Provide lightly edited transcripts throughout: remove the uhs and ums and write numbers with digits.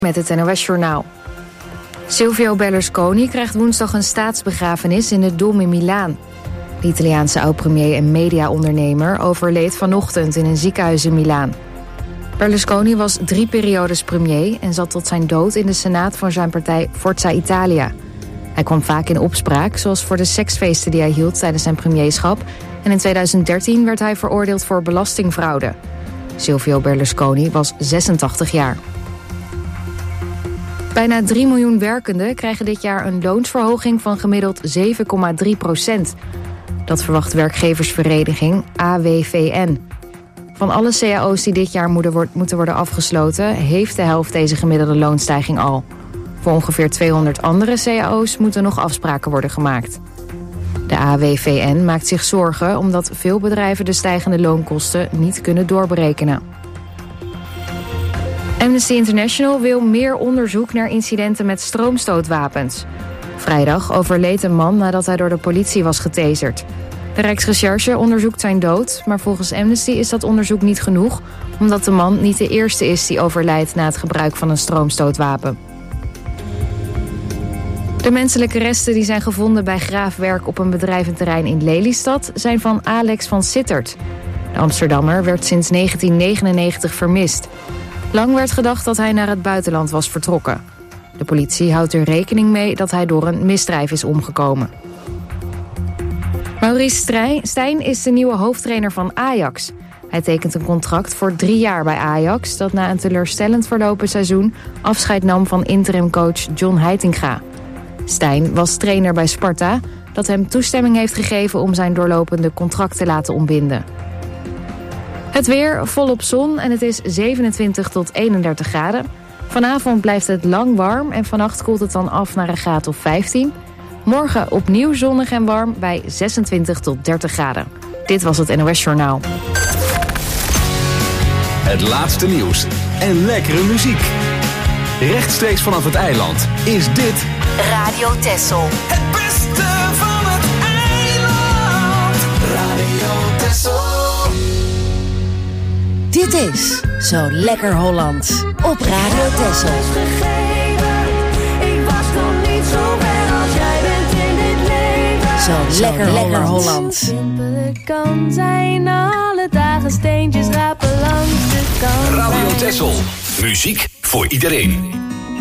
Met het NOS-journaal. Silvio Berlusconi krijgt woensdag een staatsbegrafenis in de Dom in Milaan. De Italiaanse oud-premier en mediaondernemer overleed vanochtend in een ziekenhuis in Milaan. Berlusconi was 3 periodes premier en zat tot zijn dood in de senaat van zijn partij Forza Italia. Hij kwam vaak in opspraak, zoals voor de seksfeesten die hij hield tijdens zijn premierschap. En in 2013 werd hij veroordeeld voor belastingfraude. Silvio Berlusconi was 86 jaar. Bijna 3 miljoen werkenden krijgen dit jaar een loonsverhoging van gemiddeld 7,3%. Dat verwacht werkgeversvereniging AWVN. Van alle cao's die dit jaar moeten worden afgesloten, heeft de helft deze gemiddelde loonstijging al. Voor ongeveer 200 andere cao's moeten nog afspraken worden gemaakt. De AWVN maakt zich zorgen omdat veel bedrijven de stijgende loonkosten niet kunnen doorberekenen. Amnesty International wil meer onderzoek naar incidenten met stroomstootwapens. Vrijdag overleed een man nadat hij door de politie was getaserd. De Rijksrecherche onderzoekt zijn dood, maar volgens Amnesty is dat onderzoek niet genoeg, omdat de man niet de eerste is die overlijdt na het gebruik van een stroomstootwapen. De menselijke resten die zijn gevonden bij graafwerk op een bedrijventerrein in Lelystad zijn van Alex van Sittert. De Amsterdammer werd sinds 1999 vermist. Lang werd gedacht dat hij naar het buitenland was vertrokken. De politie houdt er rekening mee dat hij door een misdrijf is omgekomen. Maurice Stijn is de nieuwe hoofdtrainer van Ajax. Hij tekent een contract voor 3 jaar bij Ajax, dat na een teleurstellend verlopen seizoen afscheid nam van interimcoach John Heitinga. Stijn was trainer bij Sparta, dat hem toestemming heeft gegeven om zijn doorlopende contract te laten ontbinden. Het weer, volop zon en het is 27 tot 31 graden. Vanavond blijft het lang warm en vannacht koelt het dan af naar een graad of 15. Morgen opnieuw zonnig en warm bij 26 tot 30 graden. Dit was het NOS Journaal. Het laatste nieuws en lekkere muziek. Rechtstreeks vanaf het eiland is dit Radio Texel. Het beste van het eiland. Radio Texel. Dit is Zo Lekker Hollands op Radio Texel. Ik was nog niet zo ver als jij bent in dit leven. Zo Lekker Hollands. Simpel het kan zijn, alle dagen steentjes rapen langs de kant. Radio Texel. Muziek voor iedereen.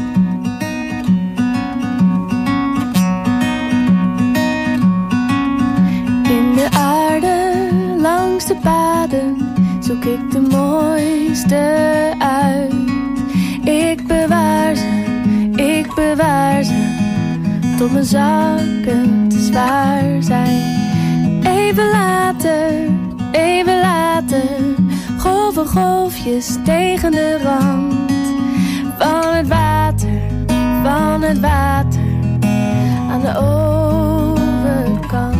In de aarde, langs de paden, zoek ik de mooiste uit. Ik bewaar ze, tot mijn zakken te zwaar zijn. Even later, golfjes tegen de rand. Van het water, aan de overkant.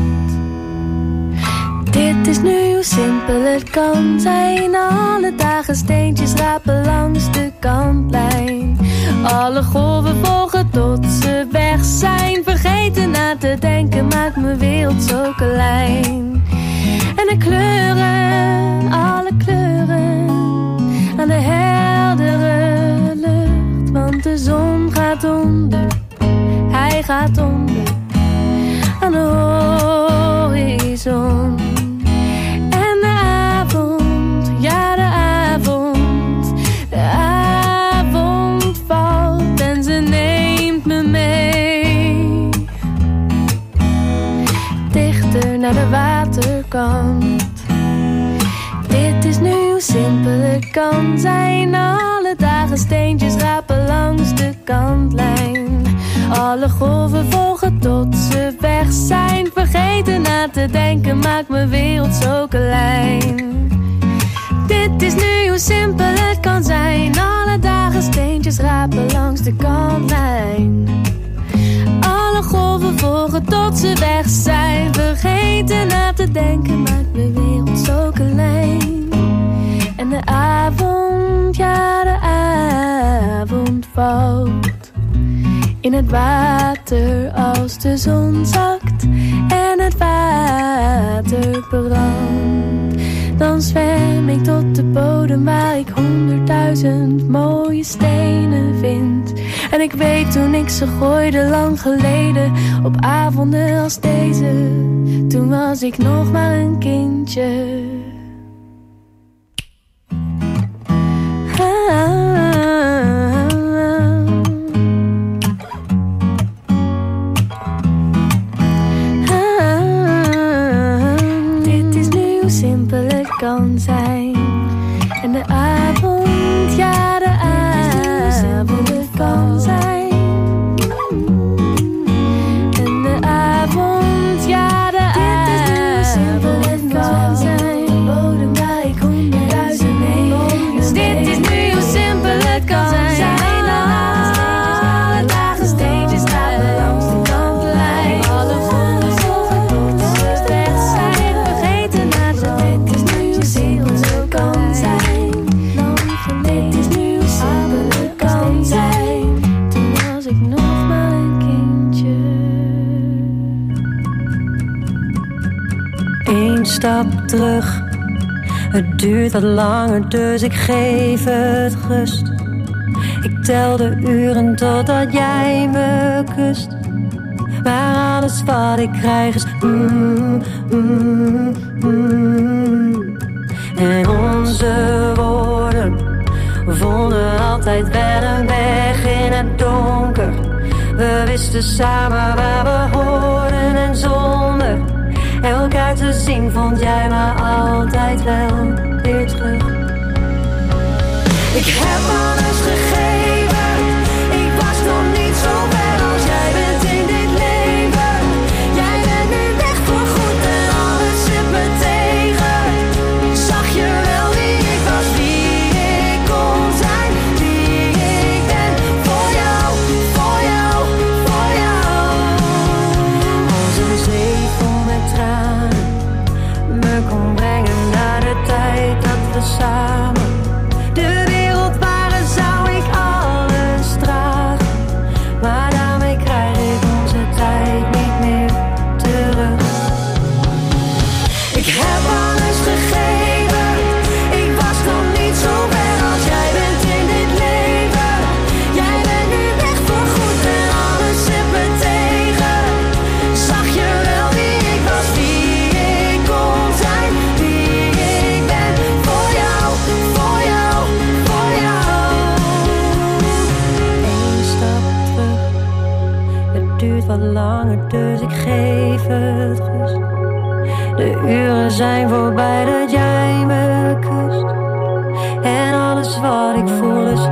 Dit is nu hoe simpel het kan zijn. Alle dagen steentjes rapen langs de kantlijn. Alle golven volgen tot ze weg zijn. Vergeten na te denken maakt mijn wereld zo klein. En de kleuren, alle kleuren, aan de heldere lucht. Want de zon gaat onder, hij gaat onder, aan de horizon. Naar de waterkant. Dit is nu hoe simpel het kan zijn. Alle dagen steentjes rapen langs de kantlijn. Alle golven volgen tot ze weg zijn. Vergeten na te denken maakt mijn wereld zo klein. Dit is nu hoe simpel het kan zijn. Alle dagen steentjes rapen langs de kantlijn. Alle golven volgen tot ze weg zijn. Vergeten na te denken maakt mijn wereld zo klein. En de avond, ja de avond valt in het water als de zon zakt en het water brandt. Dan zwem ik tot de bodem waar ik 100.000 mooie stenen vind. En ik weet toen ik ze gooide lang geleden, op avonden als deze, toen was ik nog maar een kindje. Dit is nu hoe simpel het kan zijn. En de avond, ja de avond, het kan zijn. En de avond, ja de avond, het kan zijn. Bodem waar ik 100.000 mee. Dus dit is nu hoe simpel het kan zijn. Alle dagen steentjes stapelen langs de kantlijn. Alle vogels overboord weg zijn. Vergeten naar de dit is nu hoe simpel het kan zijn. Dit is nu hoe simpel het kan zijn. Toen was ik nog maar een kindje. Eén stap terug, het duurt wat langer, dus ik geef het rust. Ik tel de uren totdat jij me kust. Maar alles wat ik krijg is En onze woorden vonden altijd wel een weg in het donker. We wisten samen waar we hoorden en zonder elkaar te zien vond jij me altijd wel weer terug. Ik heb alles gegeven, ik was nog niet zo ver als jij bent in dit leven. Jij bent nu weg voor goed en alles zit me tegen. Zag je wel wie ik was, wie ik kon zijn, wie ik ben. Voor jou, voor jou, voor jou. Als een zee vol met tranen me kon brengen naar de tijd dat we samen de wereld waren, zou ik alles dragen. Maar daarmee krijg ik onze tijd niet meer terug. Ik heb alles gegeven, ik was nog niet zo ver als jij bent in dit leven. Jij bent nu weg voor goed en alles zit me tegen. Zag je wel wie ik was, wie ik kon zijn, wie ik ben. Voor jou, voor jou, voor jou. Eén stap terug, het duurt wat langer, dus ik geef het rust. De uren zijn voorbij dat jij me kust. En alles wat ik voel is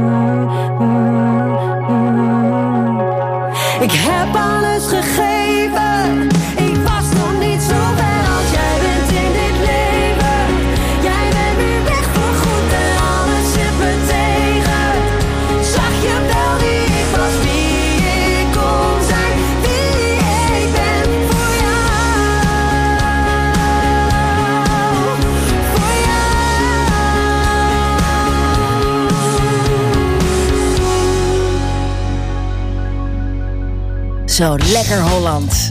Ik heb alles gegeven, ik was nog niet zo ver als jij bent in dit leven. Jij bent nu weg voor goed en alles zit me tegen. Zag je wel wie ik was, wie ik kon zijn, wie ik ben. Voor jou, voor jou. Zo lekker Holland.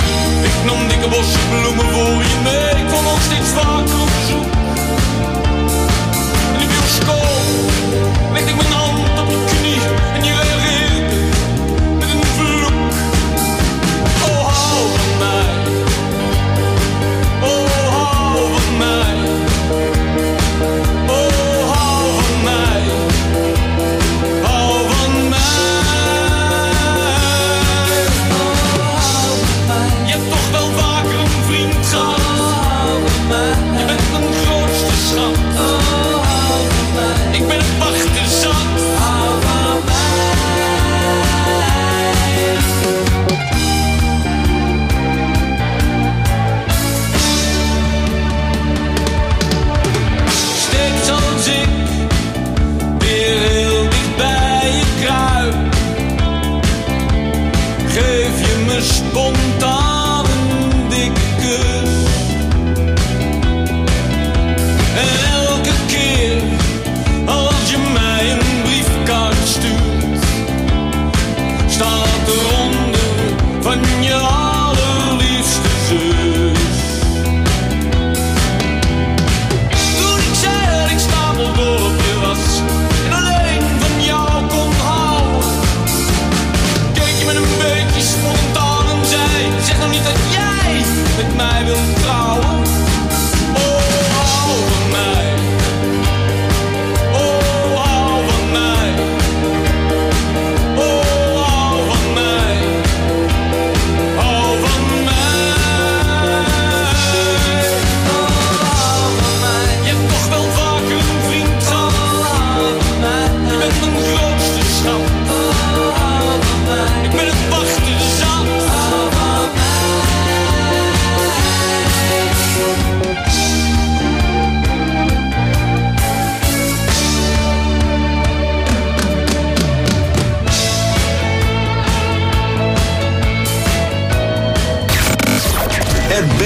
Bloemen voor je mee, ik kom nog steeds vaker op zoek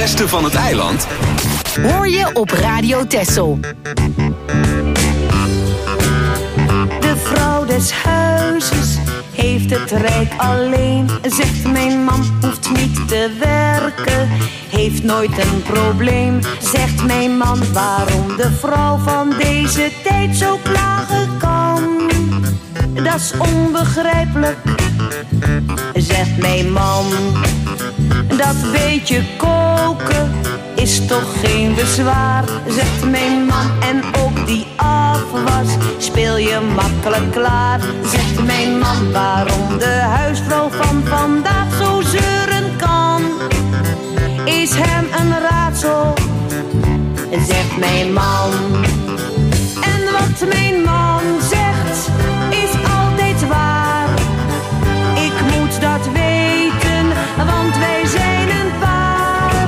beste van het eiland hoor je op Radio Texel. De vrouw des huizes heeft het rijk alleen. Zegt mijn man hoeft niet te werken, heeft nooit een probleem. Zegt mijn man waarom de vrouw van deze tijd zo klagen kan. Dat is onbegrijpelijk, zegt mijn man. Dat beetje koken is toch geen bezwaar, zegt mijn man. En ook die afwas speel je makkelijk klaar, zegt mijn man. Waarom de huisvrouw van vandaag zo zeuren kan, is hem een raadsel, zegt mijn man. En wat mijn man zegt is altijd waar. Ik moet dat weten, want wij zijn een paar.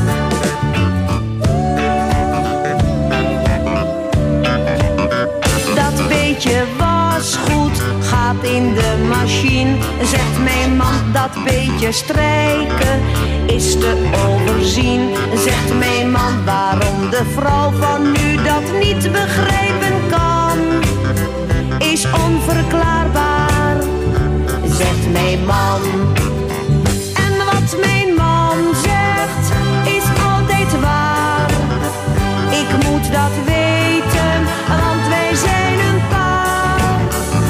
Dat beetje wasgoed gaat in de machine, zegt mijn man. Dat beetje strijken is te overzien, zegt mijn man. Waarom de vrouw van nu dat niet begrijpen kan, is onverklaarbaar, zegt mijn man. En wat mijn man zegt is altijd waar. Ik moet dat weten, want wij zijn een paar.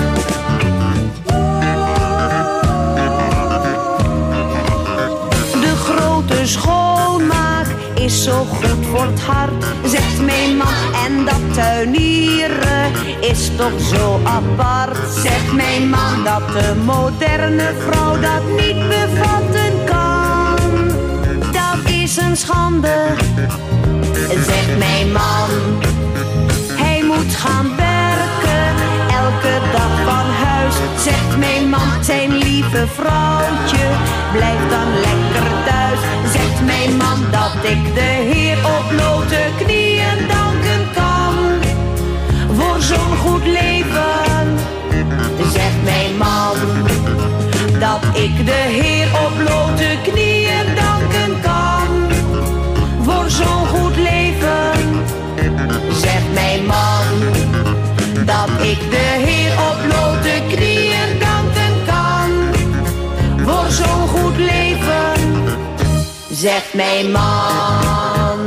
De grote schoonmaak is zo goed voor het hart, zegt mijn man. En dat tuinieren is toch zo apart, zegt mijn man. Dat de moderne vrouw dat niet bevatten kan, dat is een schande, zegt mijn man. Hij moet gaan werken, elke dag van huis, zegt mijn man. Zijn lieve vrouwtje blijft dan lekker thuis, zegt mijn man. Dat ik de Heer op blote knieën danken kan voor zo'n goed leven, zegt mijn man. Dat ik de Heer op blote knieën danken kan voor zo'n goed leven, zegt mijn man. Dat ik de Heer op blote knieën danken kan voor zo'n goed leven, zegt mijn man.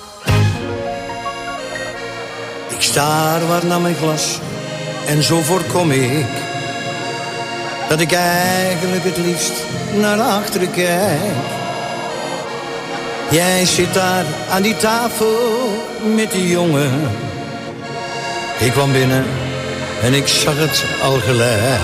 Ik staar waar naar mijn glas en zo voorkom ik dat ik eigenlijk het liefst naar achteren kijk. Jij zit daar aan die tafel met die jongen. Ik kwam binnen en ik zag het al gelijk.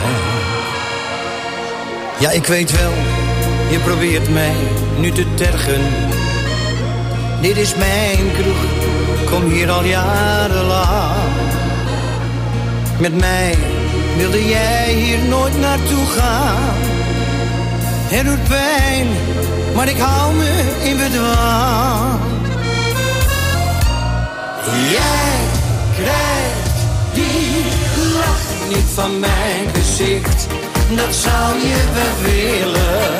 Ja, ik weet wel, je probeert mij nu te tergen. Dit is mijn kroeg, kom hier al jarenlang. Met mij wilde jij hier nooit naartoe gaan. Het doet pijn, maar ik hou me in bedwang. Jij krijgt die lach niet van mijn gezicht, dat zou je wel willen.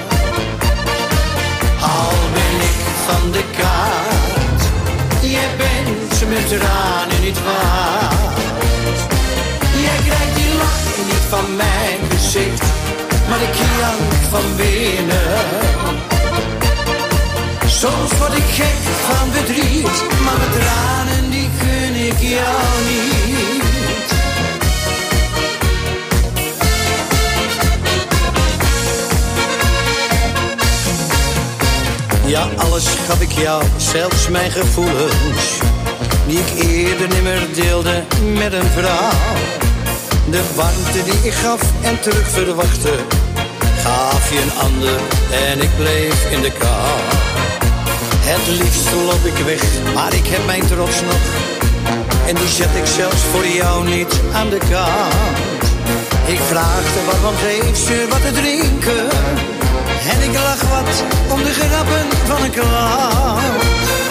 Al ben ik van de kaart, jij bent mijn tranen niet waard. Jij krijgt die lach niet van mijn gezicht, maar ik jank van binnen. Soms word ik gek van verdriet, maar mijn tranen die gun ik jou niet. Ja, alles gaf ik jou, zelfs mijn gevoelens, die ik eerder nimmer deelde met een vrouw. De warmte die ik gaf en terug verwachtte, gaf je een ander en ik bleef in de kou. Het liefst loop ik weg, maar ik heb mijn trots nog, en die zet ik zelfs voor jou niet aan de kant. Ik vraagde wat, want geef ze wat te drinken, en ik lach wat om de grappen van een klant.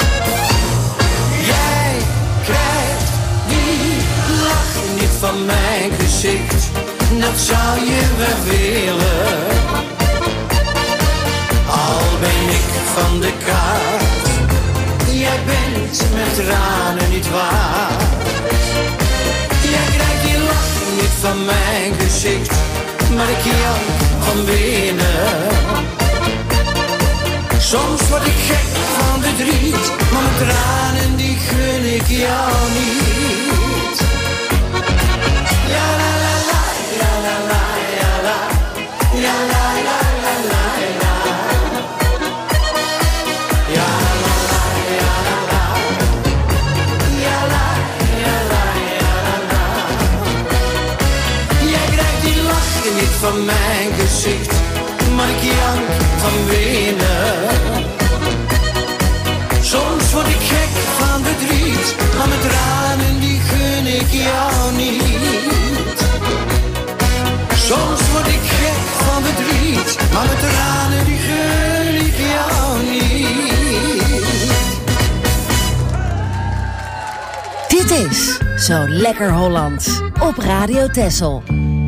Jij krijgt die lach niet van mijn gezicht, dat zou je wel willen. Al ben ik van de kaart, jij bent met tranen niet waard. Jij krijgt die lach niet van mijn gezicht, maar ik jank van binnen. Soms word ik gek van verdriet, maar mijn tranen die gun ik jou niet. Ja la la la, ja la la, ja la, ja la la la la la. Ja la la, ja la la, ja la, ja la, ja la la. Jij krijgt die lach niet van mijn gezicht, maar ik jank van binnen. Soms word ik gek van verdriet, maar mijn tranen die gun ik jou niet. Soms word ik gek van verdriet, maar mijn tranen die gun ik jou niet. Dit is Zo Lekker Hollands op Radio Texel.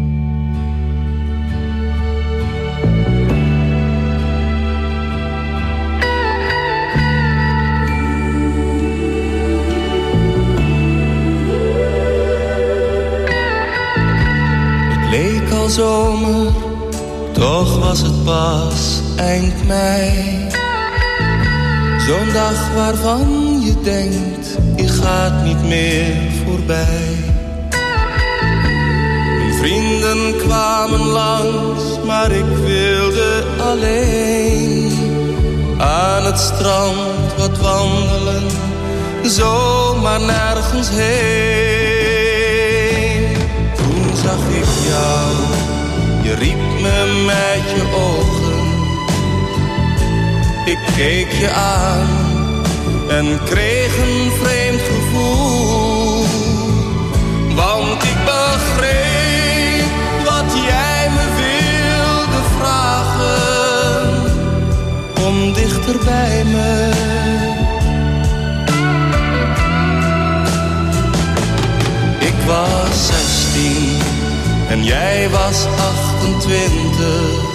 Leek al zomer, toch was het pas eind mei. Zo'n dag waarvan je denkt, je gaat niet meer voorbij. Mijn vrienden kwamen langs, maar ik wilde alleen aan het strand wat wandelen, zomaar nergens heen. Toen zag ik jou, je riep me met je ogen. Ik keek je aan en kreeg een vreemd gevoel. Want ik begreep wat jij me wilde vragen. Kom dichter bij me. Ik was 16 en jij was 28.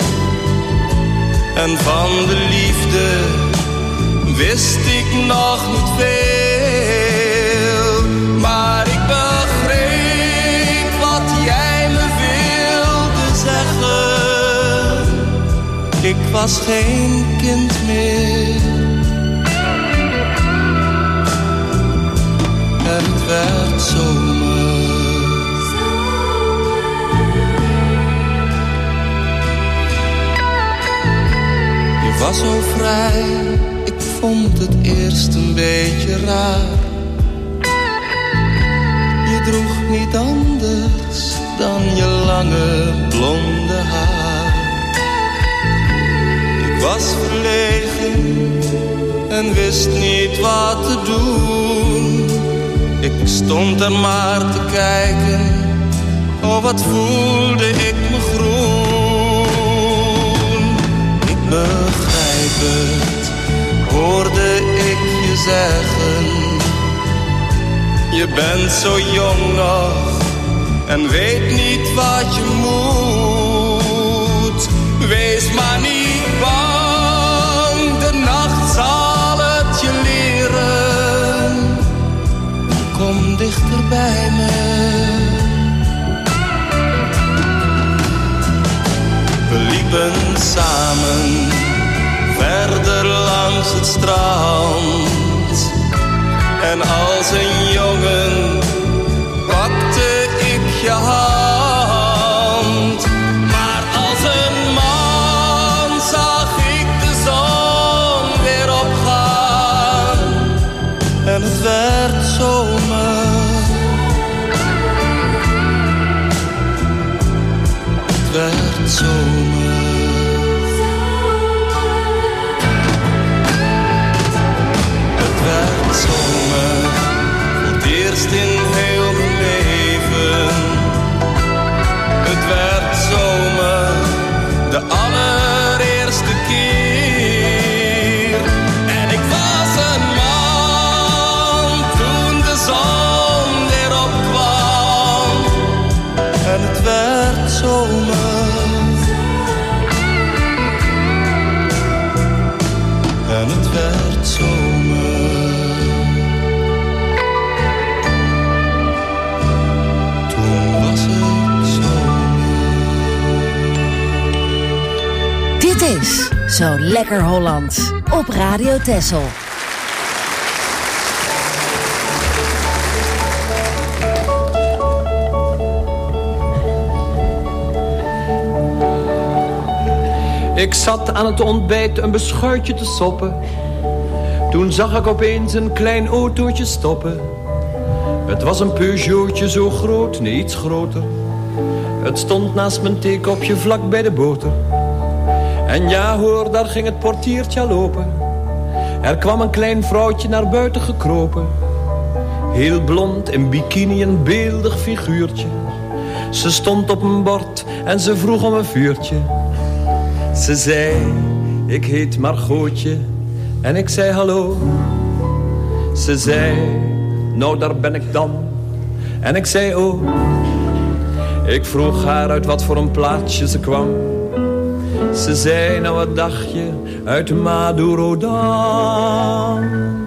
En van de liefde wist ik nog niet veel. Maar ik begreep wat jij me wilde zeggen. Ik was geen kind meer. En het werd zomer. Je was zo vrij, ik vond het eerst een beetje raar. Je droeg niet anders dan je lange blonde haar. Ik was verlegen en wist niet wat te doen. Ik stond er maar te kijken, oh wat voelde ik me groen. Ik begrijp het, hoorde ik je zeggen. Je bent zo jong nog en weet niet wat je moet. Wees maar niet bang, de nacht zal het je leren. Kom dichter bij me. We liepen samen verder langs het strand. En als een jongen pakte ik je hand. Maar als een man zag ik de zon weer opgaan. En het werd zomer. Het werd zomer. Het werd zomer. Voor het eerst in heel mijn leven. Het werd zomer. De allereerste keer. En ik was een man toen de zon weer opkwam. En het werd zomer. Zo lekker Hollands. Op Radio Texel. Ik zat aan het ontbijt een beschuitje te soppen. Toen zag ik opeens een klein autootje stoppen. Het was een Peugeotje zo groot, nee iets groter. Het stond naast mijn theekopje vlak bij de boter. En ja hoor, daar ging het portiertje al open. Er kwam een klein vrouwtje naar buiten gekropen. Heel blond, in bikini, een beeldig figuurtje. Ze stond op een bord en ze vroeg om een vuurtje. Ze zei, ik heet Margootje. En ik zei hallo. Ze zei, nou daar ben ik dan. En ik zei oh. Ik vroeg haar uit wat voor een plaatsje ze kwam. Ze zei, nou wat dacht je, uit Madurodam.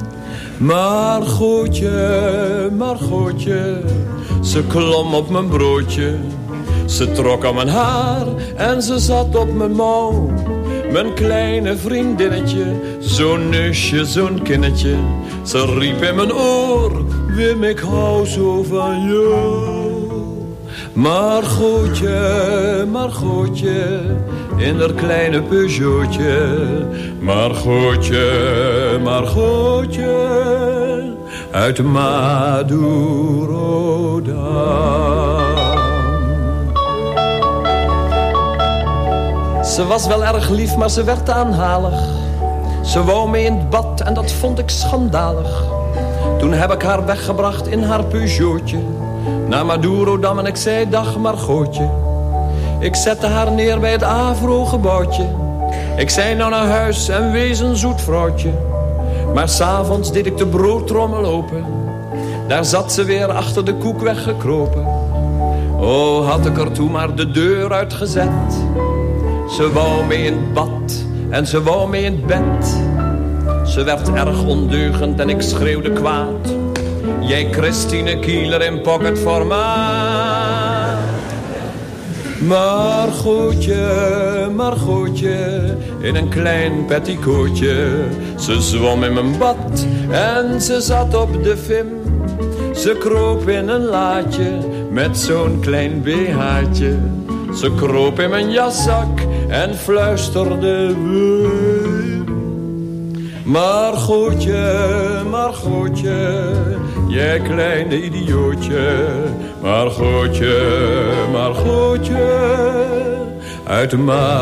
Margootje, Margootje, ze klom op mijn broodje. Ze trok aan mijn haar en ze zat op mijn mouw. Mijn kleine vriendinnetje, zo'n neusje, zo'n kinnetje. Ze riep in mijn oor, Wim, ik hou zo van jou. Margootje, Margootje, in haar kleine Peugeotje. Margootje, Margootje, uit Madurodam. Ze was wel erg lief, maar ze werd aanhalig. Ze wou mee in het bad en dat vond ik schandalig. Toen heb ik haar weggebracht in haar Peugeotje naar Madurodam en ik zei dag Margootje. Ik zette haar neer bij het Avro-gebouwtje. Ik zei nou naar huis en wees een zoet vrouwtje. Maar 's avonds deed ik de broodtrommel open. Daar zat ze weer achter de koek weggekropen. Oh, had ik er toen maar de deur uitgezet. Ze wou mee in het bad en ze wou mee in het bed. Ze werd erg ondeugend en ik schreeuwde kwaad. Jij Christine Kieler in pocketformaat. Margootje, Margootje, in een klein petticootje. Ze zwom in mijn bad en ze zat op de vim. Ze kroop in een laadje met zo'n klein BH'tje. Ze kroop in mijn jaszak en fluisterde Wim. Margootje, Margootje, jij kleine idiootje. Margootje, Margootje, uit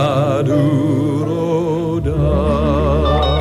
Madurodam.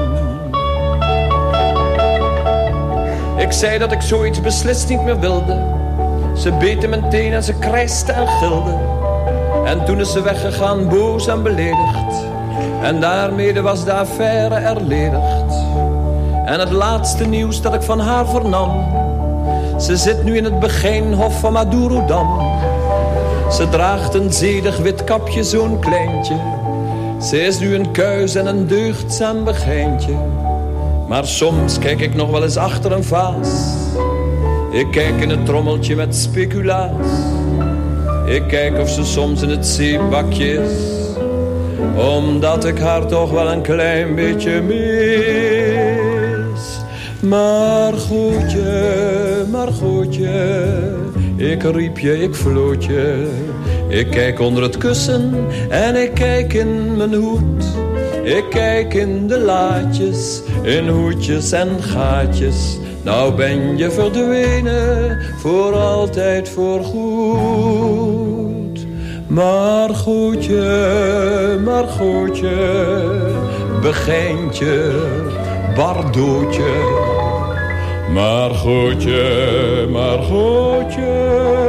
Ik zei dat ik zoiets beslist niet meer wilde. Ze beet in mijn teen en ze krijste en gilde. En toen is ze weggegaan, boos en beledigd. En daarmee was de affaire erledigd. En het laatste nieuws dat ik van haar vernam. Ze zit nu in het Begijnhof van Madurodam. Ze draagt een zedig wit kapje, zo'n kleintje. Ze is nu een kuis en een deugdzaam begijntje. Maar soms kijk ik nog wel eens achter een vaas. Ik kijk in het trommeltje met speculaas. Ik kijk of ze soms in het zeepbakje is. Omdat ik haar toch wel een klein beetje mis. Margootje, Margootje, ik riep je, ik floot je. Ik kijk onder het kussen en ik kijk in mijn hoed. Ik kijk in de laadjes, in hoedjes en gaatjes. Nou ben je verdwenen, voor altijd voorgoed. Margootje, Margootje, Begijntje, Bardootje. Margootje, Margootje,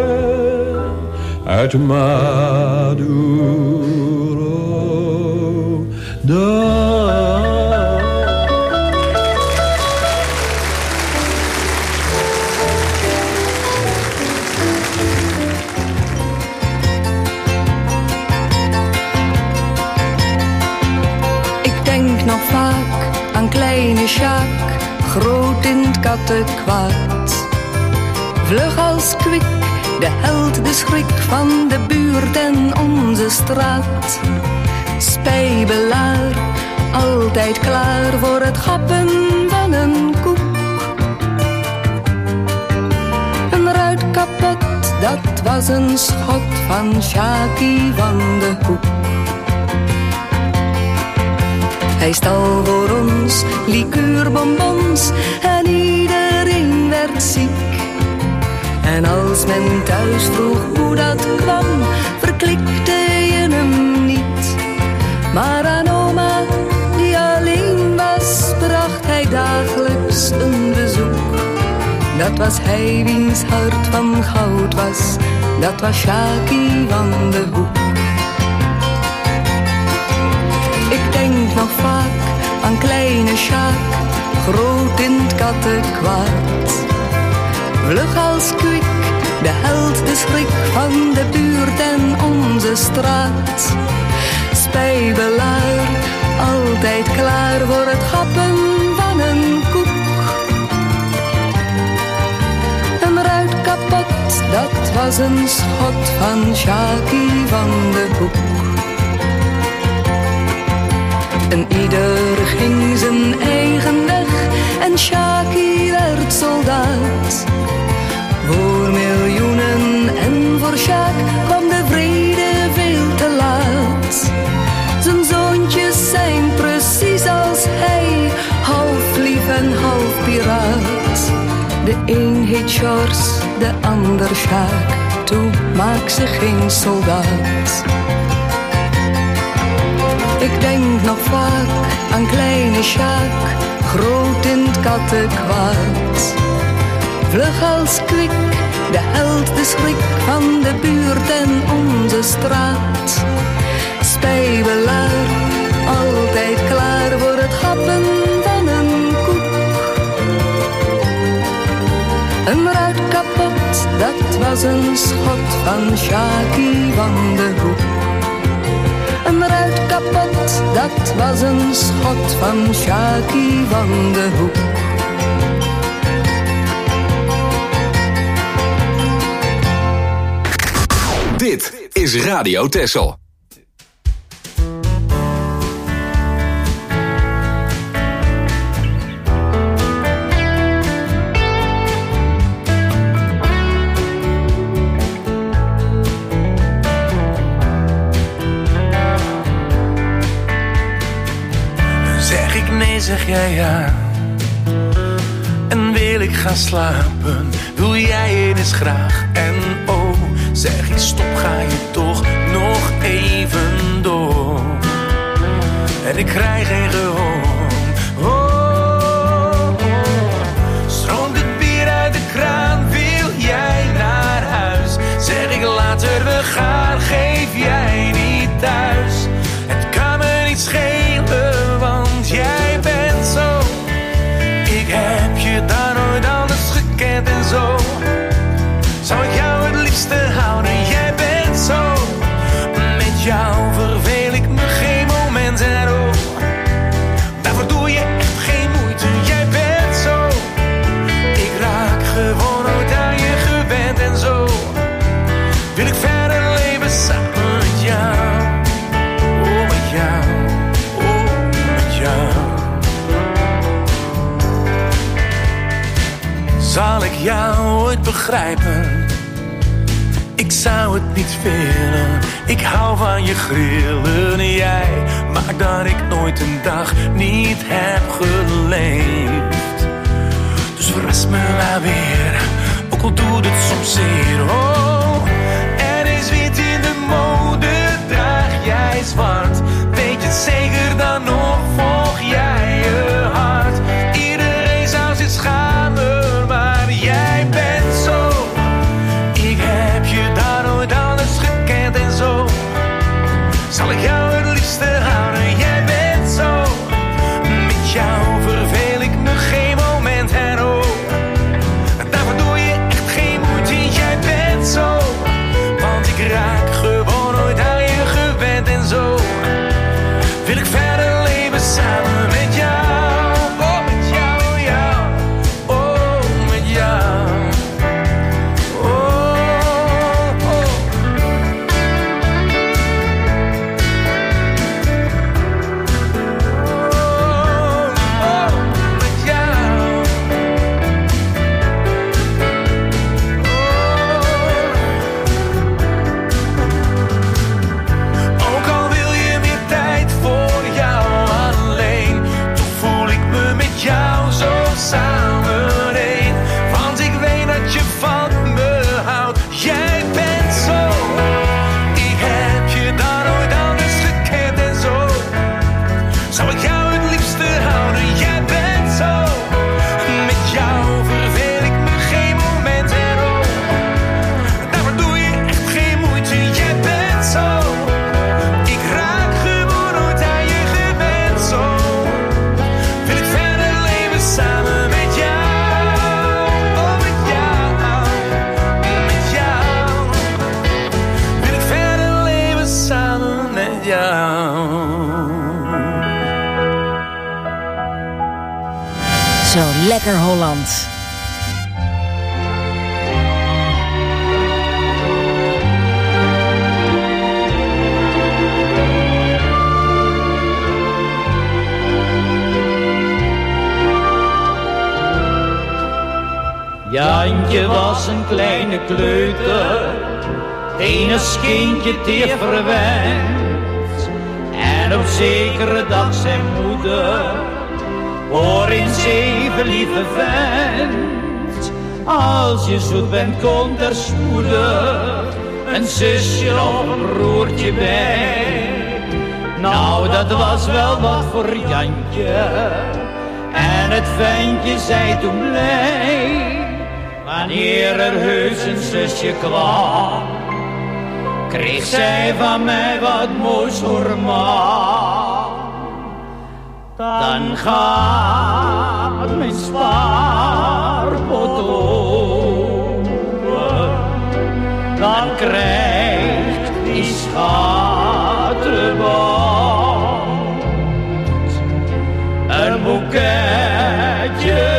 uit Madurodam. Nog vaak aan kleine Sjaak, groot in het kattenkwaad. Vlug als kwik, de held, de schrik van de buurt en onze straat. Spijbelaar, altijd klaar voor het gappen van een koek. Een ruit kapot, dat was een schot van Sjaki van de Hoek. Hij stal voor ons liqueurbonbons en iedereen werd ziek. En als men thuis vroeg hoe dat kwam, verklikte je hem niet. Maar aan oma, die alleen was, bracht hij dagelijks een bezoek. Dat was hij wiens hart van goud was, dat was Sjaki van de Hoek. Ik denk nog vaak aan kleine Sjaak, groot in het kattenkwaad. Vlug als kwik, de held, de schrik van de buurt en onze straat. Spijbelaar, altijd klaar voor het gappen van een koek. Een ruit kapot, dat was een schot van Sjaki van de Hoek. En ieder ging zijn eigen weg en Sjaki werd soldaat. Voor miljoenen en voor Sjaak kwam de vrede veel te laat. Zijn zoontjes zijn precies als hij, half lief en half piraat. De een heet Sjors, de ander Sjaak, toe maak ze geen soldaat. Ik denk nog vaak aan kleine Sjaak, groot in het kattenkwaad. Vlug als kwik, de held, de schrik van de buurt en onze straat. Spijbelaar, altijd klaar voor het gappen van een koek. Een ruit kapot, dat was een schot van Sjaki van de Hoek. Een ruit kapot, dat was een schot van Sjaki van de Hoek. Dit is Radio Texel. Zeg ik nee, zeg jij ja. En wil ik gaan slapen, wil jij eens graag. En oh, zeg ik stop, ga je toch nog even door. En ik krijg geen gehoor. Oh, stroomt het bier uit de kraan, wil jij naar huis? Zeg ik later we gaan, geef jij niet thuis. Het kan me niet schelen, want jij bent zo. Ik heb je daar nooit anders gekend en zo. Zou ik jou het liefste houden, jij bent zo. Met jou verveel ik me geen moment en oh, daarvoor doe je echt geen moeite, jij bent zo. Ik raak gewoon nooit aan je gewend en zo. Wil ik verder leven samen met jou. Oh, met jou, oh, met jou. Zal ik jou ooit begrijpen? Ik zou het niet willen, ik hou van je grillen. Jij maakt dat ik nooit een dag niet heb geleefd. Dus verras me maar weer, ook al doet het soms zeer. Oh, er is wit in de mode, draag jij zwart. Weet je het zeker, dan nog volg jij je hart. Iedereen zou zich schamen, maar jij bent zo. Ik heb je daar nooit anders gekend en zo. Zal ik jou het liefste houden, jij bent zo. Met jou verveel ik me geen moment en oh, daarvoor doe je echt geen moeite, jij bent Zo lekker Holland. Jantje was een kleine kleuter, enig kindje teer verwend. En op zekere dag zijn moeder, hoor eens even lieve vent. Als je zoet bent komt er spoedig een zusje of een broertje bij. Nou dat was wel wat voor Jantje, en het ventje zei toen blij. Wanneer er heus een zusje kwam, kreeg zij van mij wat moois voor ma. Dan gaat mijn spaarpot open, dan krijgt die schattenband een boeketje.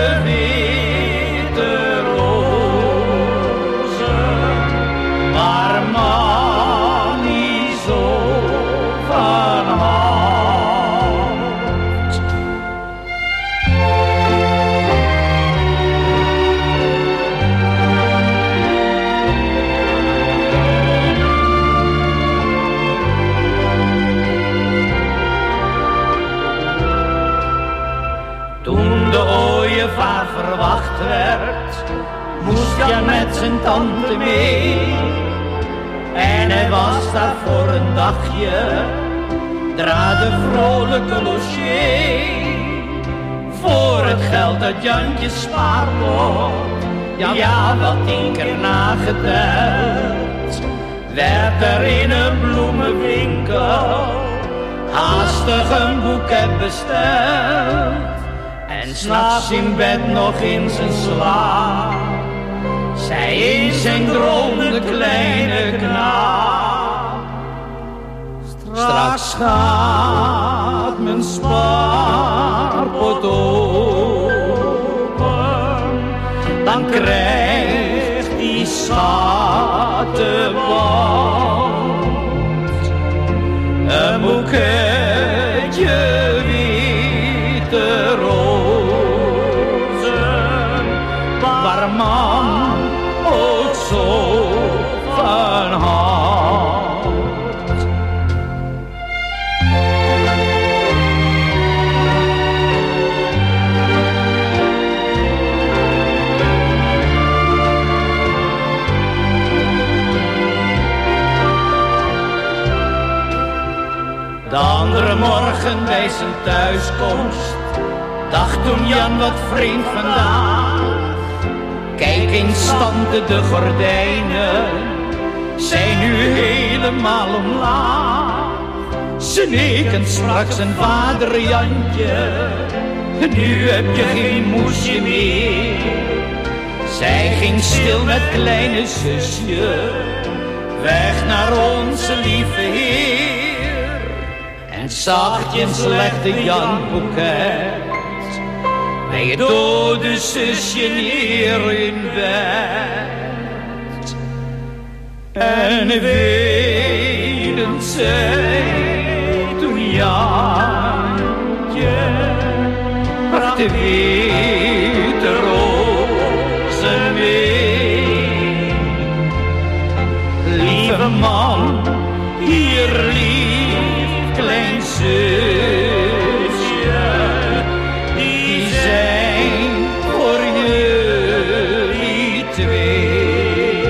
Verwacht werd, moest Jan met zijn tante mee. En hij was daar voor een dagje, draade vrolijke logier. Voor het geld dat Jantje spaarpot, ja wat 10 keer nageteld, werd er in een bloemenwinkel haastig een boeket besteld. En 's nachts in bed nog in zijn slaap, zij in zijn droom de kleine knaap. Straks gaat mijn spaarpot open, dan krijgt die schattenband een boeketje witte rozen, waar man ook zo van houdt. De andere morgen bij zijn thuiskomst dacht toen Jan wat vreemd vandaag. Kijk eens standen de gordijnen, zijn nu helemaal omlaag. Ze neken sprak zijn vader Jantje, nu heb je geen moesje meer. Zij ging stil met kleine zusje, weg naar onze lieve Heer. En zachtjes legde Jan boeket bij het dode zusje neer in bed. En weenend zei toen Jantje, bracht de witte rozen mee. Lieve man, hier lief klein zusje, die zijn voor jullie twee.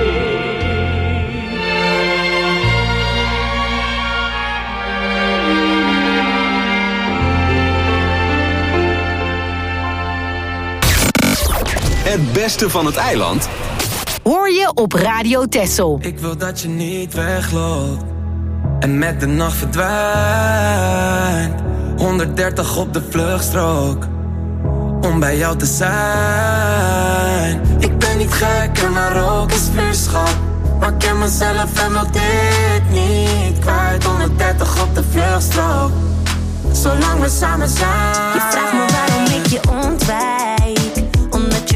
Het beste van het eiland hoor je op Radio Texel. Ik wil dat je niet wegloopt en met de nacht verdwijnt. 130 op de vluchtstrook om bij jou te zijn. Ik ben niet gek en maar ook is vuurschap, maar ik ken mezelf en wil dit niet kwijt. 130 op de vluchtstrook, zolang we samen zijn. Je vraagt me waarom ik je ontwijk,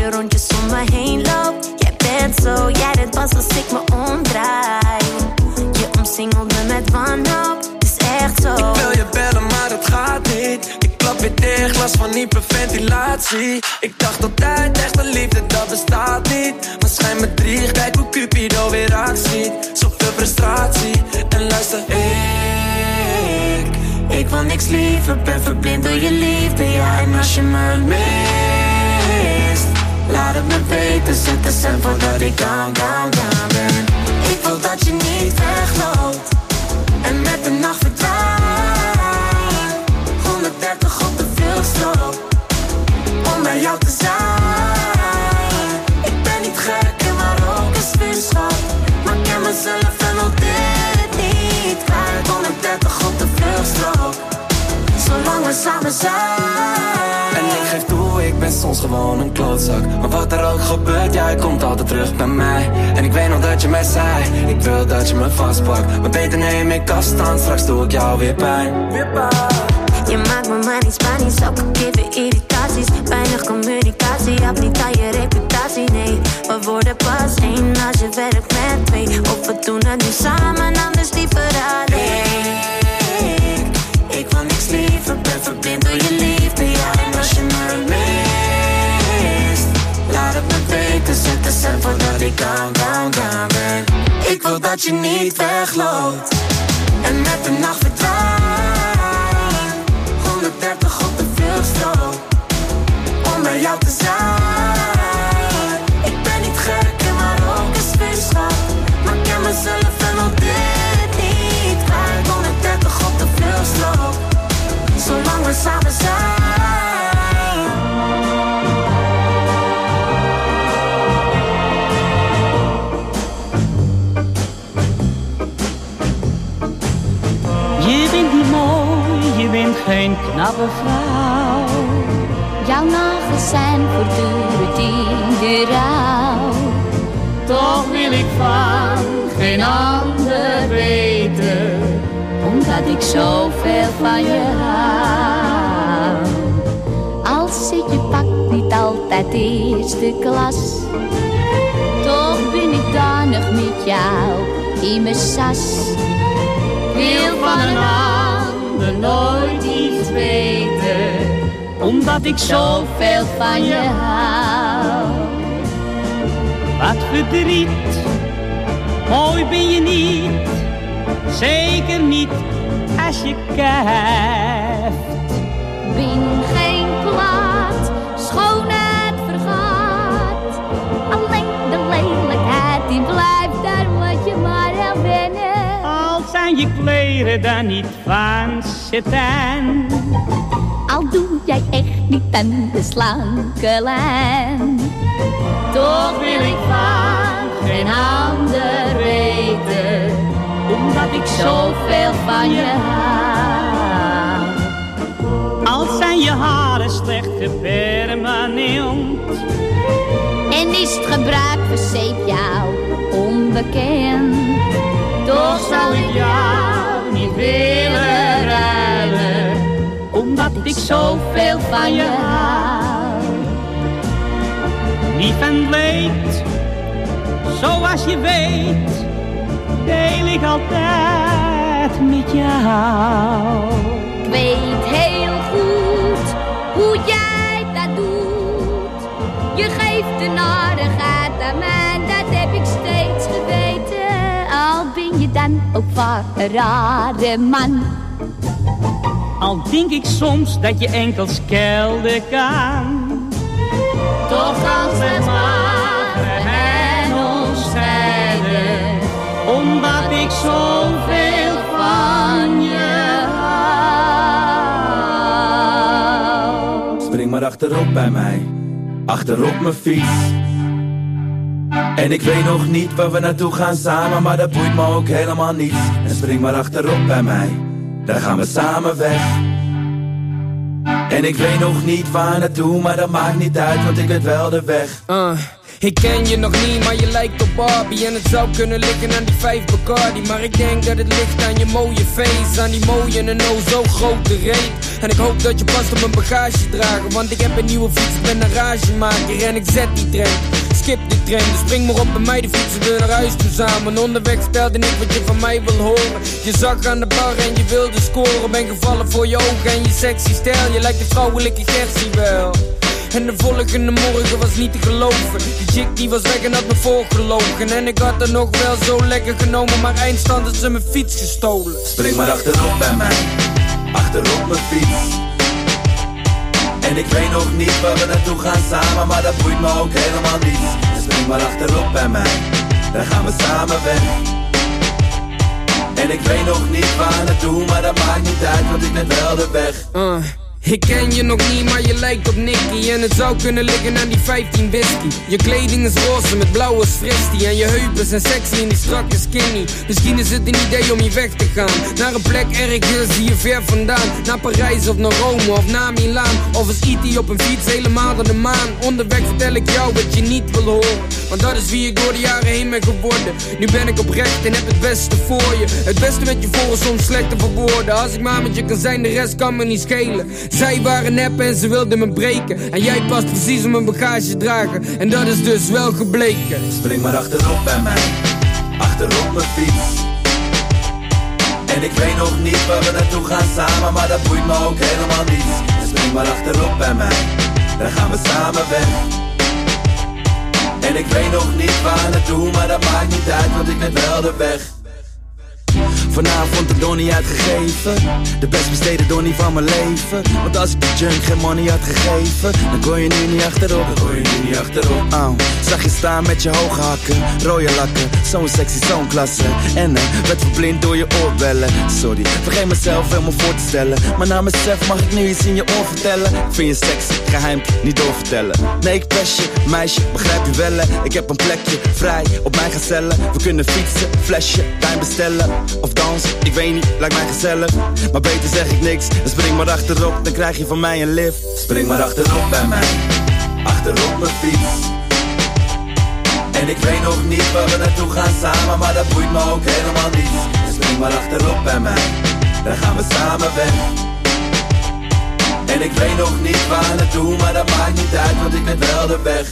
je rondjes om me heen loopt. Jij bent zo, jij bent pas als ik me omdraai. Je omsingelt me met wanhoop, het is echt zo. Ik wil je bellen, maar het gaat niet. Ik klap weer dicht, last van hyperventilatie. Ik dacht altijd, echte liefde, dat bestaat niet. Maar schijn me drie, kijk hoe Cupido weer actie. Zoveel frustratie, en luister, ik wil niks liever, ben verblind door je liefde, ja. En als je me mist, laat het me weten, zet de cent voordat ik down ben. Ik wil dat je niet wegloopt en met de nacht verdwijnt. 130 op de vluchtstrook om bij jou te zijn. Ik ben niet gek en maar ook een vuurschap, maar ik ken mezelf en al dit niet kwijt. 130 op de vluchtstrook, zolang we samen zijn. En ik geef toe, ik ben soms gewoon een klootzak. Maar wat er ook gebeurt, jij komt altijd terug bij mij. En ik weet nog dat je mij zei, ik wil dat je me vastpakt. Maar beter neem ik afstand, straks doe ik jou weer pijn. Je maakt me maar niet Spanisch, elke keer weer irritaties. Weinig communicatie, heb niet aan je reputatie, nee. We worden pas één als je werkt met twee. Of we doen het nu samen, anders liever alleen. Ik wil niks liever, ben verblind door je liefde, ja. En als je me mist, laat het me weten, zet de cent voordat ik down ben. Ik wil dat je niet wegloopt en met de nacht verdwijnt. 130 op de vluchtstrook om bij jou te zijn. Ik ben niet gek en maar ook een vuurschap, maar ik ken mezelf en al dit niet kwijt. 130 op de vluchtstrook, zolang we samen zijn. Je bent niet mooi, je bent geen knappe vrouw. Jouw nagels zijn voortdurend in de rouw. Toch wil ik van geen ander weten, omdat ik zoveel van je hou. Al zit je pak niet altijd eerste klas, toch ben ik dan nog met jou in mijn sas. wil van een ander nooit iets weten, omdat ik zoveel van je hou. Wat verdriet, mooi ben je niet, zeker niet als je kijft. Ben geen plaat, schoonheid vergaat, alleen de lelijkheid die blijft, daar moet je maar aan wennen. Al zijn je kleren dan niet van satijn, al doe jij echt niet aan de slanke lijn, toch wil ik van geen ander weten, omdat ik zoveel van je hou. Al zijn je haren slecht gepermanent, en is het gebruik van zeep jou onbekend, toch zal ik jou niet willen ruilen, omdat ik zoveel van je hou. Lief en leed, zoals je weet, deel ik altijd met jou. Ik weet heel goed hoe jij dat doet. Je geeft de narigheid aan mij, dat heb ik steeds geweten. Al ben je dan ook van een rare man. Al denk ik soms dat je enkel schelden kan, toch kan ze maken en ons scheiden, omdat ik zoveel van je hou. Spring maar achterop bij mij, achterop mijn fiets. En ik weet nog niet waar we naartoe gaan samen, maar dat boeit me ook helemaal niet. En spring maar achterop bij mij, daar gaan we samen weg. En ik weet nog niet waar naartoe, maar dat maakt niet uit, want ik weet wel de weg. Ik ken je nog niet, maar je lijkt op Barbie. En het zou kunnen liggen aan die 5 Bacardi. Maar ik denk dat het ligt aan je mooie face. Aan die mooie en oh zo grote reet. En ik hoop dat je past op mijn bagage dragen. Want ik heb een nieuwe fiets, ik ben een ragemaker. En ik zet die trein, skip die trein. Dus spring maar op bij mij, de fietsen we naar huis toe samen. Onderweg spelde ik wat je van mij wil horen. Je zag aan de bar en je wilde scoren. Ben gevallen voor je ogen en je sexy stijl. Je lijkt de vrouwelijke Gertie wel. En de volgende morgen was niet te geloven. Die chick die was weg en had me voorgelogen. En ik had er nog wel zo lekker genomen. Maar eindstand had ze mijn fiets gestolen. Spring maar achterop bij mij, achterop mijn fiets. En ik weet nog niet waar we naartoe gaan samen. Maar dat boeit me ook helemaal niet. Dus spring maar achterop bij mij, dan gaan we samen weg. En ik weet nog niet waar naartoe, maar dat maakt niet uit, want ik ben wel de weg. Ik ken je nog niet, maar je lijkt op Nicky. En het zou kunnen liggen aan die 15 whisky. Je kleding is roze met blauwe fristie. En je heupen zijn sexy en die strakke skinny. Misschien is het een idee om hier weg te gaan. Naar een plek ergens hier ver vandaan. Naar Parijs of naar Rome of naar Milaan. Of is E.T. op een fiets helemaal naar de maan. Onderweg vertel ik jou wat je niet wil horen. Want dat is wie ik door de jaren heen ben geworden. Nu ben ik oprecht en heb het beste voor je. Het beste met je voor is soms slecht te verwoorden. Als ik maar met je kan zijn, de rest kan me niet schelen. Zij waren nep en ze wilden me breken. En jij past precies op mijn bagage dragen. En dat is dus wel gebleken. Spring maar achterop bij mij, achterop mijn fiets. En ik weet nog niet waar we naartoe gaan samen. Maar dat boeit me ook helemaal niet. Spring maar achterop bij mij, dan gaan we samen weg. En ik weet nog niet waar naartoe, maar dat maakt niet uit, want ik ben wel de weg. Vanavond de donnie uitgegeven, de best besteden donnie van mijn leven. Want als ik de junk geen money had gegeven, dan kon je nu niet achterop. Zag je staan met je hoge hakken, rode lakken, zo'n sexy, zo'n klasse. En werd verblind door je oorbellen. Sorry, vergeet mezelf helemaal voor te stellen. Maar na mezelf mag ik nu iets in je oor vertellen. Ik vind je sexy, geheim, niet doorvertellen. Nee, ik pest je, meisje, begrijp je wel. Ik heb een plekje vrij op mijn gazellen. We kunnen fietsen, flesje, wijn bestellen. Of dansen, ik weet niet, lijkt mij gezellig. Maar beter zeg ik niks, dan spring maar achterop, dan krijg je van mij een lift. Spring maar achterop bij mij, achterop mijn fiets. En ik weet nog niet waar we naartoe gaan samen, maar dat boeit me ook helemaal niet. Dus spring maar achterop bij mij, dan gaan we samen weg. En ik weet nog niet waar naartoe, maar dat maakt niet uit, want ik ben wel de weg.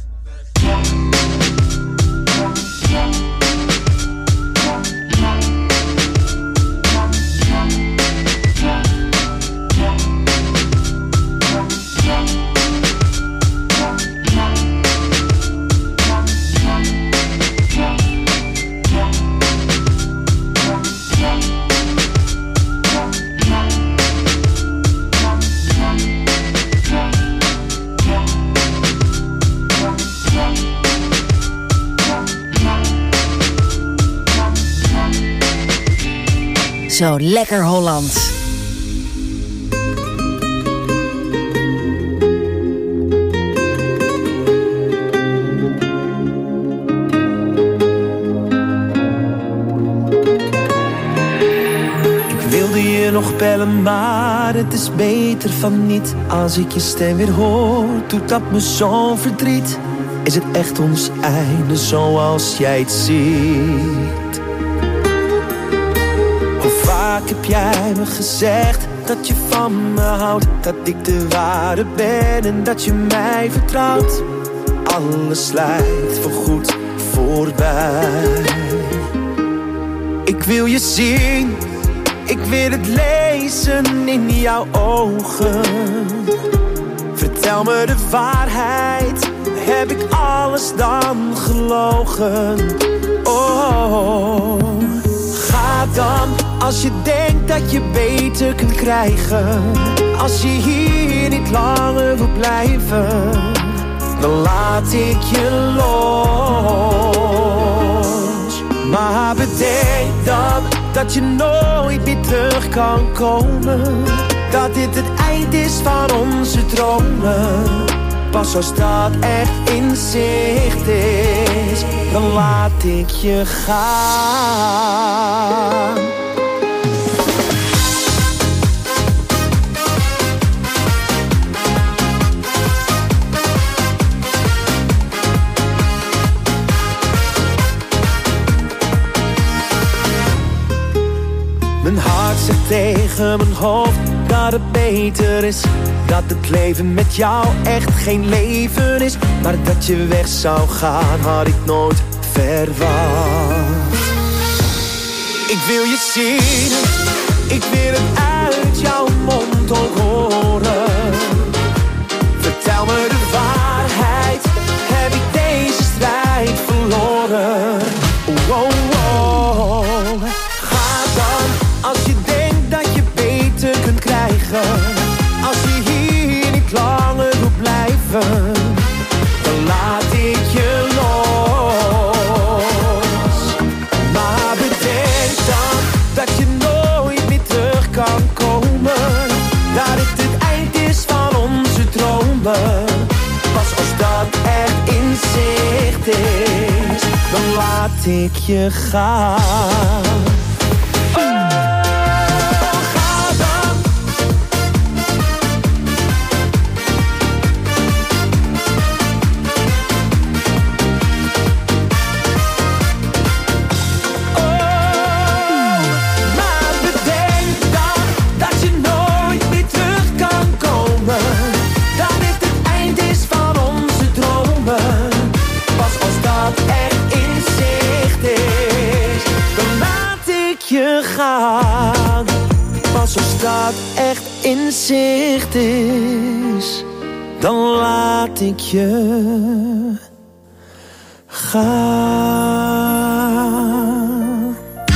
Zo lekker Hollands. Ik wilde je nog bellen, maar het is beter van niet. Als ik je stem weer hoor, doet dat me zo'n verdriet. Is het echt ons einde zoals jij het ziet? Vaak heb jij me gezegd dat je van me houdt, dat ik de ware ben en dat je mij vertrouwt. Alles lijkt voorgoed voorbij. Ik wil je zien, ik wil het lezen in jouw ogen. Vertel me de waarheid, heb ik alles dan gelogen? Oh, ga dan. Als je denkt dat je beter kunt krijgen, als je hier niet langer wil blijven, dan laat ik je los. Maar bedenk dan dat je nooit meer terug kan komen, dat dit het eind is van onze dromen. Pas als dat echt in zicht is, dan laat ik je gaan. tegen mijn hoofd dat het beter is, dat het leven met jou echt geen leven is. Maar dat je weg zou gaan had ik nooit verwacht. Ik wil je zien, ik wil het uit jouw mond ook horen. Vertel me de waarheid, heb ik deze strijd verloren? Oh, oh, oh. Ga dan, als je denkt dat je beter kunt krijgen. Als je hier niet langer wil blijven, dan laat ik je los. Maar bedenk dan dat je nooit meer terug kan komen. Dat het het eind is van onze dromen. Pas als dat echt in zicht is, dan laat ik je gaan. Pas als dat echt in zicht is, dan laat ik je gaan.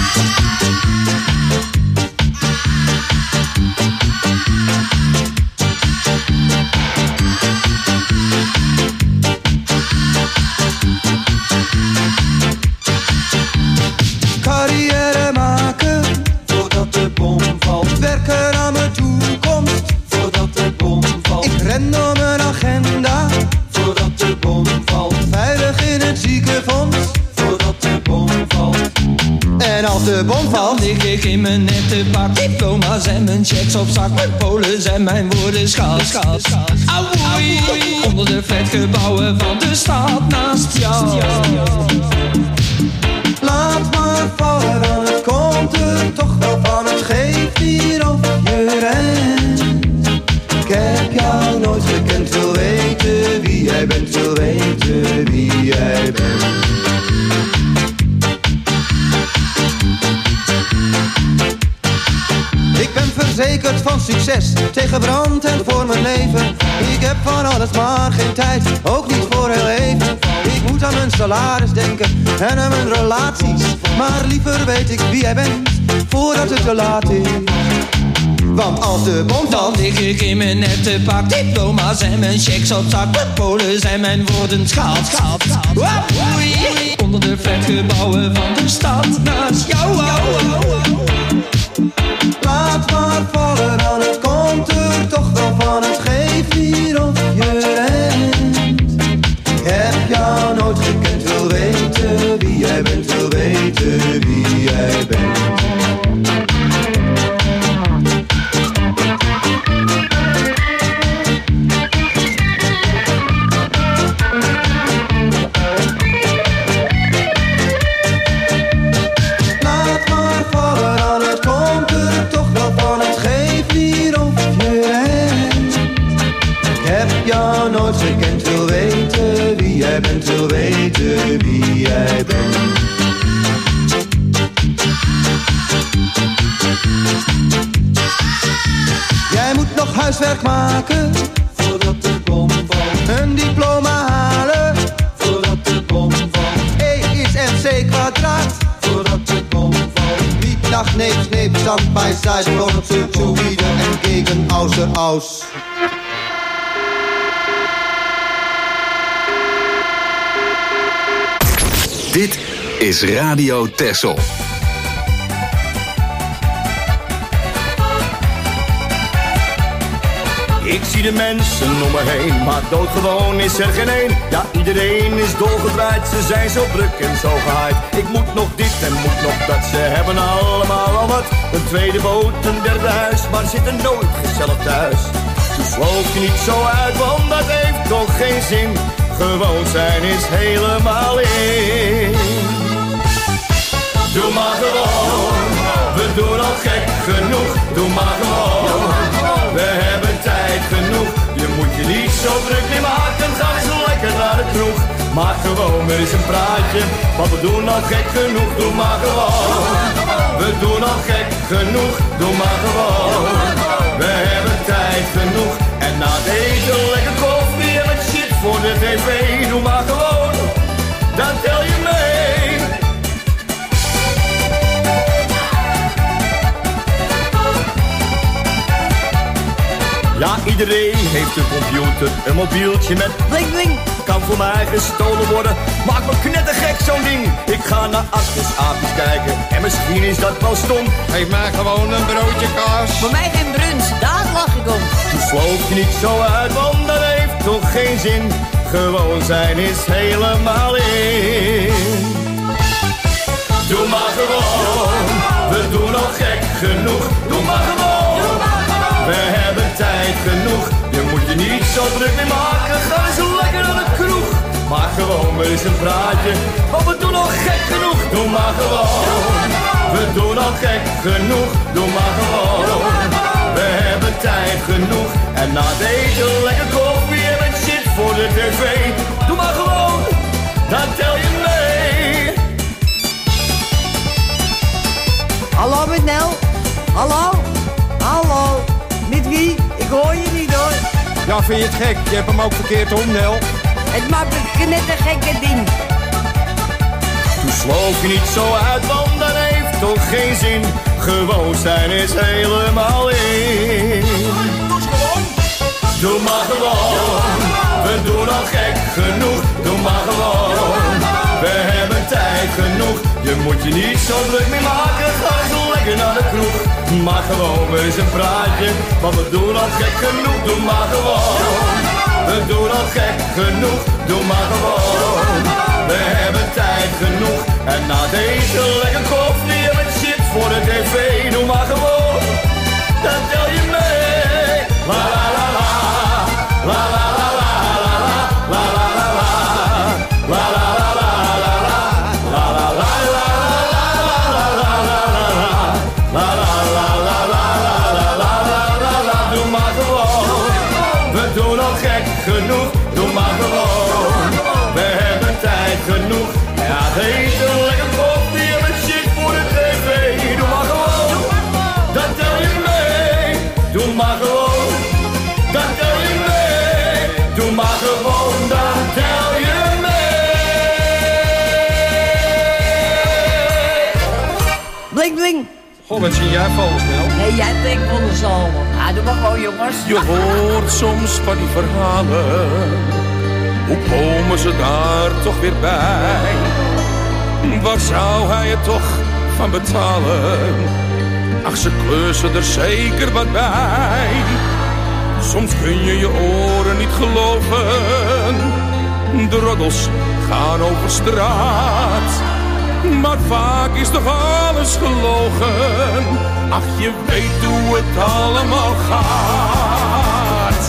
Carrière maken voordat de bom valt. Werken aan mijn toekomst voordat de bom valt. Ik ren door mijn agenda voordat de bom valt. Veilig in het ziekenfonds voordat de bom valt. En als de bom valt, dan lig ik in mijn nette pak. Diploma's en mijn checks op zak. Mijn polen zijn mijn woorden schaals. Auwoei, onder de flatgebouwen van de stad naast jou. Laat maar vallen, dan het komt er toch wel van. Het geeft hier of je rent. Ik heb jou nooit gekend, wil weten wie jij bent. Wil weten wie jij bent. Ik ben verzekerd van succes, tegen brand en voor mijn leven. Ik heb van alles maar geen tijd, ook niet voor heel even. Ik moet aan mijn salaris denken en aan mijn relaties. Maar liever weet ik wie jij bent, voordat het te laat is. Want als de bom valt, dan lig ik in mijn nette pak. Diploma's en mijn checks op zak. Mijn polen zijn mijn woorden schaals. Onder de flatgebouwen van de stad naast jou. Laat maar vallen, dan het komt er toch wel van. Het geeft hier of je rent. Ik heb jou nooit gekend, wil weten wie jij bent. Wil weten wie jij bent. Laat maar vallen, dan het komt er toch wel van. Het geeft hier of je rent. Ik heb jou nooit gekend, wil weten wie jij bent. Wil weten wie jij bent. Jij moet nog huiswerk maken voordat de bom valt. Een diploma halen voordat de bom valt. E is MC kwadraat voordat de bom valt. Niet nach niks, neemt stand bij zij tot ze solide en gegen außer aus. Dit is Radio Texel. Ik zie de mensen om me heen, maar doodgewoon is er geen één. Ja, iedereen is dolgedraaid, ze zijn zo druk en zo gehaaid. Ik moet nog dit en moet nog dat, ze hebben allemaal al wat. Een tweede boot, een derde huis, maar zitten nooit gezellig thuis. Dus sloop je niet zo uit, want dat heeft toch geen zin. Gewoon zijn is helemaal in. Doe maar gewoon, we doen al gek genoeg. doe maar gewoon. We hebben tijd genoeg, je moet je niet zo druk meer maken. Ga eens lekker naar de kroeg. Maar gewoon, er is een praatje, want we doen al gek genoeg, doe maar gewoon. We doen al gek genoeg, doe maar gewoon. We hebben tijd genoeg, en na het eten lekker koffie en met shit voor de tv, doe maar gewoon. Dan tel je mee. Ja, iedereen heeft een computer, een mobieltje met bling bling. Kan voor mij gestolen worden, maakt me knettergek zo'n ding. Ik ga naar Achters aapjes kijken en misschien is dat wel stom. Geef mij gewoon een broodje kaas. Voor mij geen brunch, daar lach ik om. Dus sloof je niet zo uit, want dat heeft toch geen zin. Gewoon zijn is helemaal in. Doe maar gewoon, we doen al gek genoeg. Doe maar gewoon, we hebben tijd genoeg. Je moet je niet zo druk mee maken, ga eens lekker naar de kroeg. Maar gewoon, er is een praatje, want we doen al gek genoeg. Doe maar gewoon, we doen al gek genoeg. Doe maar gewoon, we hebben tijd genoeg. En na het eten lekker koffie en met shit voor de tv. Doe maar gewoon, dan tel je mee. Hallo met Nel, hallo, hallo. Met wie? Ik hoor je niet hoor. Ja, vind je het gek? Je hebt hem ook verkeerd om, Nel. Het maakt me net een gekke ding. Toen sloof je niet zo uit, want dat heeft toch geen zin. Gewoon zijn is helemaal in. Doe maar gewoon, we doen al gek genoeg. Doe maar gewoon, we hebben tijd genoeg. Je moet je niet zo druk mee maken, ga eens lekker naar de kroeg. Maar gewoon, er is een praatje, want we doen al gek genoeg. Doe maar gewoon, we doen al gek genoeg. Doe maar gewoon, we hebben tijd genoeg. En na deze lekker koffie en met shit voor de tv. Doe maar gewoon, dan tel je mee. La la la la, la la la la la, la la la la, la la la la la, la la la la. Genoeg, doe maar gewoon. We hebben tijd genoeg. Ja, het eten lekker koffie en met shit voor de tv. Doe maar gewoon, dan tel je mee. Doe maar gewoon, dan tel je mee. Doe maar gewoon, dan tel je mee. Bling bling. Goh, wat zie jij vals, Nel? Nee, jij denkt van de zalm. Ja, doe maar gewoon, jongens. Je hoort soms van die verhalen. Hoe komen ze daar toch weer bij? Waar zou hij het toch van betalen? Ach, ze kleusen er zeker wat bij. Soms kun je je oren niet geloven. De roddels gaan over straat. Maar vaak is toch alles gelogen. Ach, je weet hoe het allemaal gaat.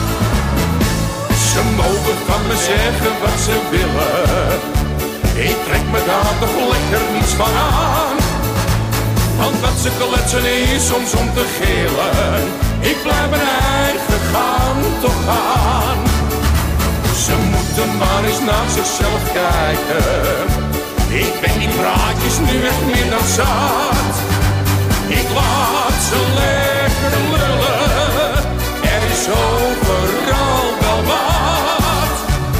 Ze mogen van me zeggen wat ze willen. Ik trek me daar toch lekker niets van aan. Want wat ze kletsen is soms om te gillen. Ik blijf mijn eigen gang toch gaan. Ze moeten maar eens naar zichzelf kijken. Ik ben die praatjes nu echt meer dan zat. Ik laat ze lekker lullen. Er is overal wel wat.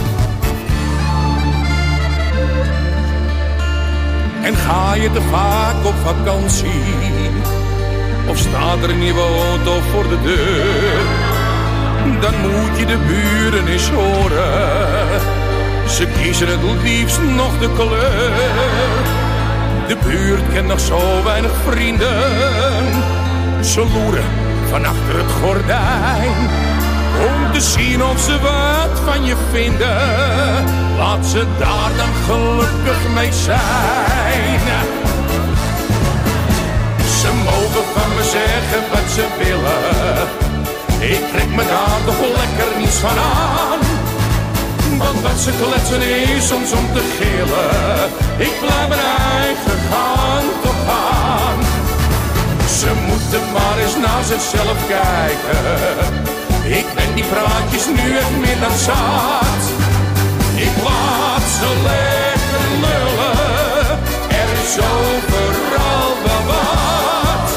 En ga je te vaak op vakantie? Of staat er een nieuwe auto voor de deur? Dan moet je de buren eens horen. Ze kiezen het liefst nog de kleur. De buurt kent nog zo weinig vrienden. Ze loeren van achter het gordijn. Om te zien of ze wat van je vinden. Laat ze daar dan gelukkig mee zijn. Ze mogen van me zeggen wat ze willen. Ik trek me daar toch lekker niets van aan. Want wat ze kletsen is soms om te gillen. Ik blijf mijn eigen gang toch aan. Ze moeten maar eens zichzelf kijken. Ik ben die praatjes nu echt meer dan zat. Ik laat ze lekker lullen, er is overal wel wat.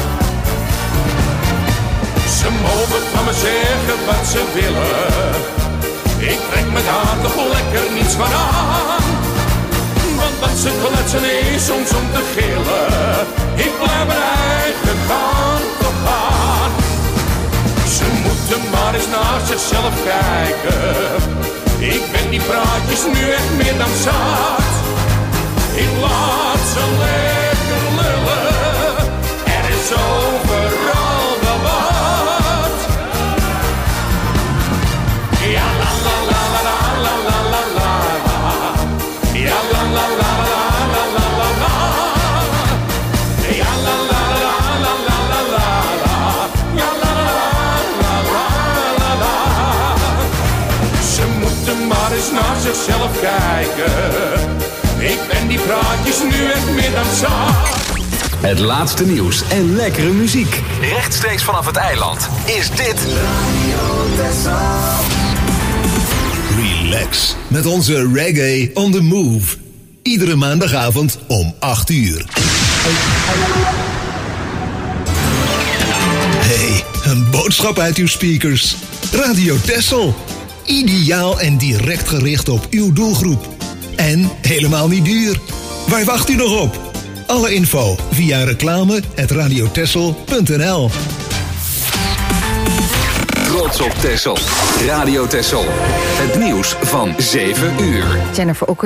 Ze mogen van me zeggen wat ze willen, ik trek me daar toch lekker niets van aan. Want wat ze kletsen is soms om te gillen, ik blijf mijn eigen kant op gaan. Ze moeten maar eens naar zichzelf kijken, ik ben die praatjes nu echt meer dan zat. Ik laat ze lekker lullen, er is overal wel wat. Ja la la la la la la la la la. Ja la la la la la la la la. Ja la la la la la la la la. Ja la la la la la la. Ze moeten maar eens naar zichzelf kijken, ik ben die praatjes nu echt meer dan zat. Het laatste nieuws en lekkere muziek. Rechtstreeks vanaf het eiland is dit Radio Texel. Relax met onze Reggae on the Move. Iedere maandagavond om 8 uur. Hey, een boodschap uit uw speakers. Radio Texel. Ideaal en direct gericht op uw doelgroep. En helemaal niet duur. Waar wacht u nog op? Alle info via reclame@radiotexel.nl. Trots op Texel. Radio Texel. Het nieuws van 7 uur. Jennifer